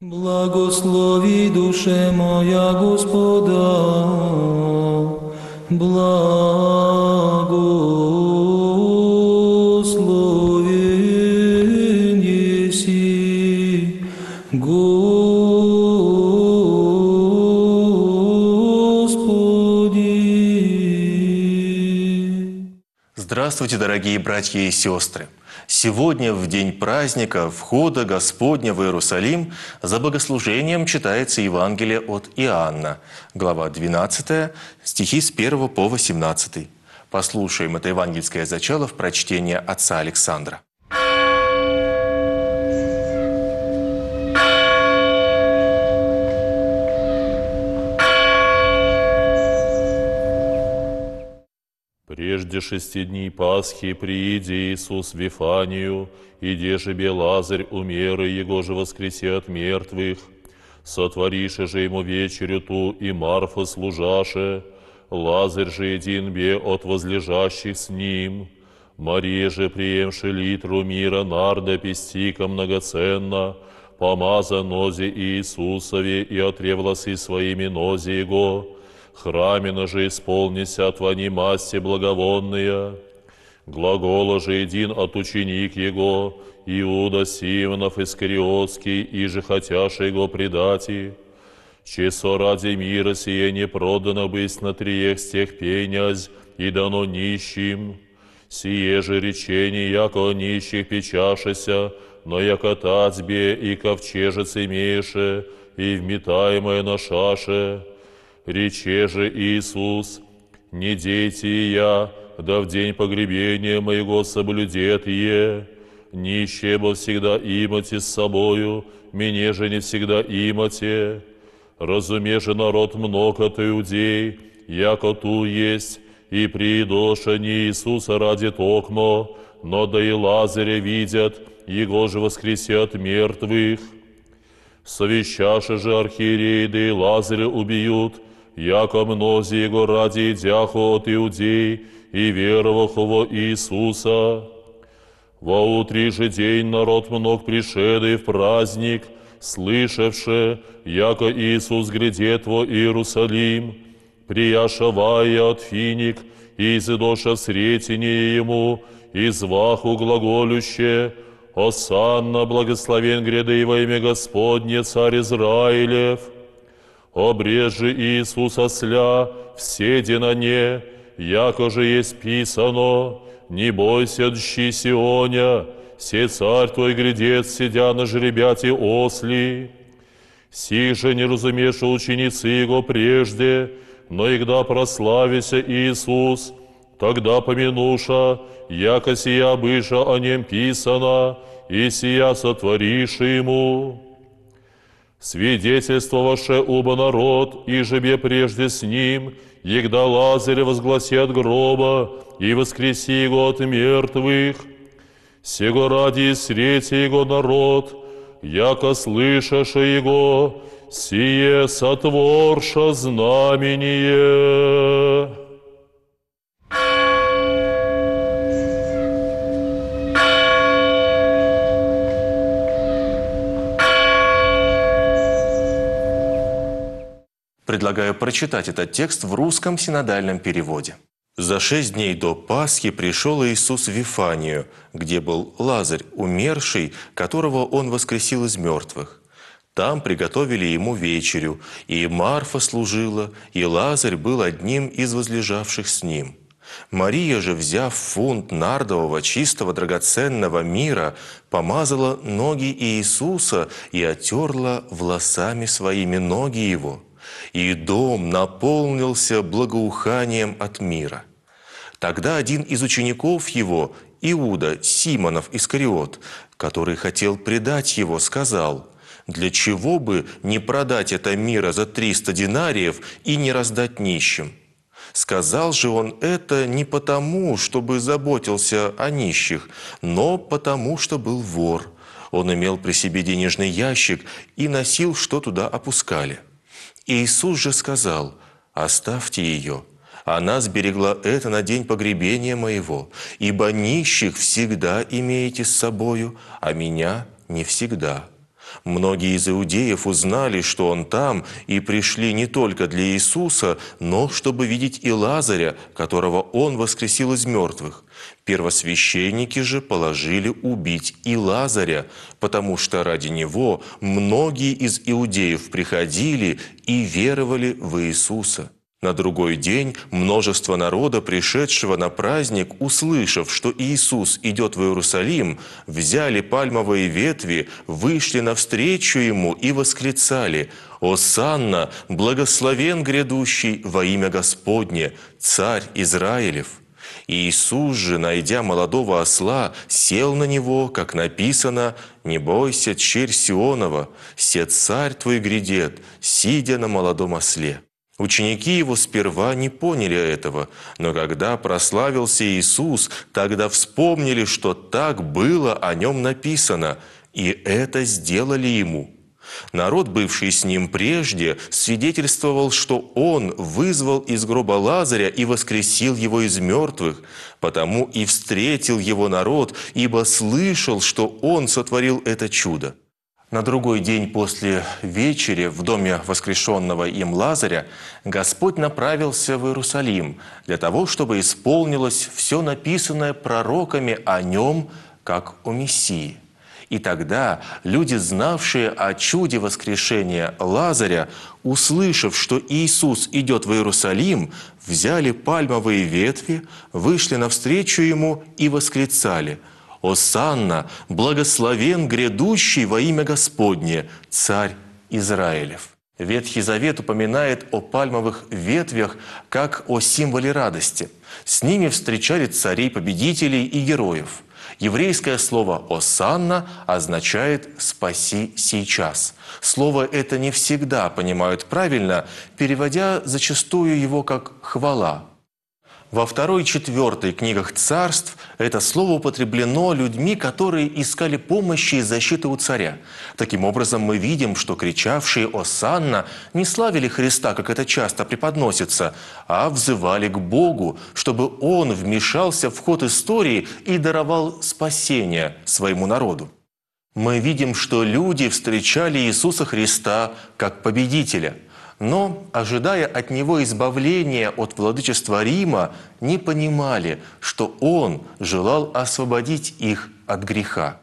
Благослови, душе моя, Господа, благословен еси, Господи. Здравствуйте, дорогие братья и сестры! Сегодня, в день праздника входа Господня в Иерусалим, за богослужением читается Евангелие от Иоанна, глава 12, стихи с 1 по 18. Послушаем это евангельское зачало в прочтении отца Александра. Прежде 6 дней Пасхи прииди Иисус в Вифанию, и дежебе Лазарь умеры, его же воскреси от мертвых. Сотворише же ему вечерю ту, и Марфа служаше, Лазарь же един бе от возлежащих с ним. Мария же, приемши литру мира нарда пестика многоценно, помаза нозе Иисусове и отревласы своими нозе его, храмина же исполнися твони масти благовонные. Глагола же един от ученик его, Иуда Симонов Искариотский, и же хотяше его предати. Чесо ради мира сие не продано быть на триех стех пенясь, и дано нищим. Сие же речение, яко о нищих печашеся, но яко тацбе и ковчежец имееше, и вметаемое на шаше. Рече же Иисус: «Не дейте я, да в день погребения моего соблюдет е. Нищие бо всегда имате с собою, мне же не всегда имате. Разуме же народ много от иудей, яко ту есть, и приидоша не Иисуса ради токмо, но да и Лазаря видят, его же воскресят мертвых. Совещаше же архиереи, да и Лазаря убьют, яко мнози его ради идяху от иудей, и вероваху во Иисуса. Во утре же день народ мног пришедый в праздник, слышавши, яко Иисус грядет во Иерусалим, прияшавая от финик, и изидоша сретение ему, и зваху глаголюще: «Осанна, благословен гряды во имя Господне, царь Израилев». Обрежи Иисус осля, вседи на не, яко же есть писано: «Не бойся, дщи Сионя, се царь твой грядет, сидя на жеребяте осли». Сих же не разумеша ученицы его прежде, но игда прославися Иисус, тогда помянуша, яко сия быша о нем писано, и сия сотвориши ему. Свидетельствоваше оба народ, и жебе прежде с ним, егда Лазаря возгласи от гроба, и воскреси его от мертвых. Сего ради срети его народ, яко слышаше его, сие сотворша знамение». Предлагаю прочитать этот текст в русском синодальном переводе. «За 6 дней до Пасхи пришел Иисус в Вифанию, где был Лазарь, умерший, которого Он воскресил из мертвых. Там приготовили Ему вечерю, и Марфа служила, и Лазарь был одним из возлежавших с Ним. Мария же, взяв фунт нардового чистого драгоценного мира, помазала ноги Иисуса и оттерла волосами своими ноги Его. И дом наполнился благоуханием от мира. Тогда один из учеников Его, Иуда Симонов Искариот, который хотел предать Его, сказал: «Для чего бы не продать это мира за 300 динариев и не раздать нищим?» Сказал же он это не потому, чтобы заботился о нищих, но потому, что был вор. Он имел при себе денежный ящик и носил, что туда опускали. Иисус же сказал: «Оставьте ее, она сберегла это на день погребения моего, ибо нищих всегда имеете с собою, а меня не всегда. Многие из иудеев узнали, что он там, и пришли не только для Иисуса, но чтобы видеть и Лазаря, которого он воскресил из мертвых. Первосвященники же положили убить и Лазаря, потому что ради него многие из иудеев приходили и веровали в Иисуса. На другой день множество народа, пришедшего на праздник, услышав, что Иисус идет в Иерусалим, взяли пальмовые ветви, вышли навстречу Ему и восклицали: «Осанна, благословен грядущий во имя Господне, Царь Израилев». И Иисус же, найдя молодого осла, сел на него, как написано: «Не бойся, черь Сионова, се царь твой грядет, сидя на молодом осле». Ученики его сперва не поняли этого, но когда прославился Иисус, тогда вспомнили, что так было о нем написано, и это сделали ему. Народ, бывший с ним прежде, свидетельствовал, что он вызвал из гроба Лазаря и воскресил его из мертвых, потому и встретил его народ, ибо слышал, что он сотворил это чудо. На другой день после вечери в доме воскрешенного им Лазаря Господь направился в Иерусалим для того, чтобы исполнилось все написанное пророками о нем, как о Мессии. И тогда люди, знавшие о чуде воскрешения Лазаря, услышав, что Иисус идет в Иерусалим, взяли пальмовые ветви, вышли навстречу Ему и восклицали: «Осанна, благословен грядущий во имя Господне, Царь Израилев». Ветхий Завет упоминает о пальмовых ветвях как о символе радости. С ними встречали царей-победителей и героев. Еврейское слово «осанна» означает «спаси сейчас». Слово это не всегда понимают правильно, переводя зачастую его как «хвала». Во 2 и 4 книгах царств это слово употреблено людьми, которые искали помощи и защиты у царя. Таким образом, мы видим, что кричавшие «Осанна» не славили Христа, как это часто преподносится, а взывали к Богу, чтобы Он вмешался в ход истории и даровал спасение своему народу. Мы видим, что люди встречали Иисуса Христа как победителя, но, ожидая от Него избавления от владычества Рима, не понимали, что Он желал освободить их от греха.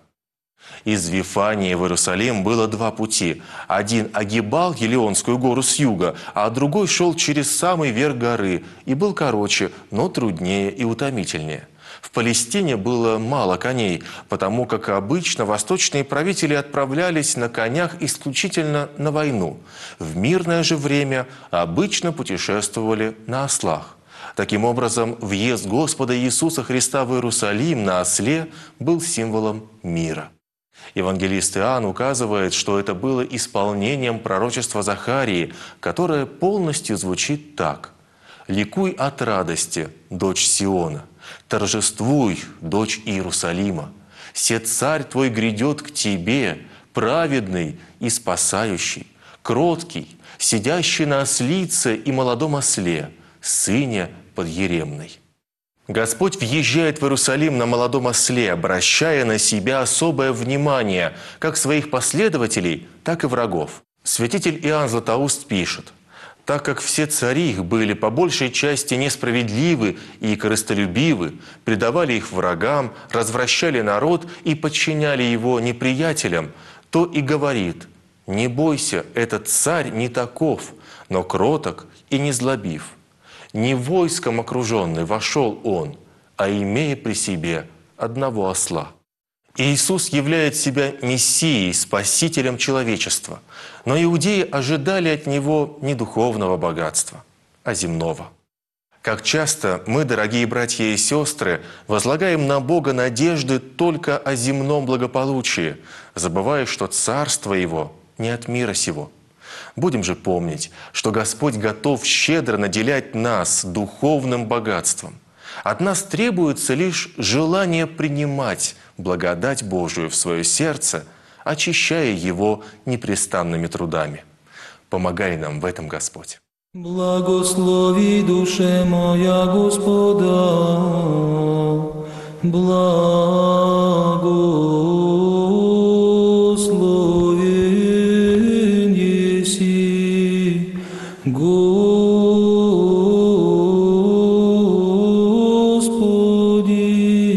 Из Вифании в Иерусалим было 2 пути. Один огибал Елеонскую гору с юга, а другой шел через самый верх горы и был короче, но труднее и утомительнее. В Палестине было мало коней, потому как обычно восточные правители отправлялись на конях исключительно на войну. В мирное же время обычно путешествовали на ослах. Таким образом, въезд Господа Иисуса Христа в Иерусалим на осле был символом мира. Евангелист Иоанн указывает, что это было исполнением пророчества Захарии, которое полностью звучит так: «Ликуй от радости, дочь Сиона! Торжествуй, дочь Иерусалима! Се царь твой грядет к тебе, праведный и спасающий, кроткий, сидящий на ослице и молодом осле, сыне подъеремной». Господь въезжает в Иерусалим на молодом осле, обращая на себя особое внимание как своих последователей, так и врагов. Святитель Иоанн Златоуст пишет: «Так как все цари их были по большей части несправедливы и корыстолюбивы, предавали их врагам, развращали народ и подчиняли его неприятелям, то и говорит: не бойся, этот царь не таков, но кроток и незлобив. Не войском окруженный вошел он, а имея при себе одного осла». Иисус являет себя Мессией, Спасителем человечества. Но иудеи ожидали от Него не духовного богатства, а земного. Как часто мы, дорогие братья и сестры, возлагаем на Бога надежды только о земном благополучии, забывая, что Царство Его не от мира сего. Будем же помнить, что Господь готов щедро наделять нас духовным богатством. От нас требуется лишь желание принимать благодать Божию в свое сердце, очищая его непрестанными трудами. Помогай нам в этом, Господь. Благослови душе моя Господа, благослови. Господи,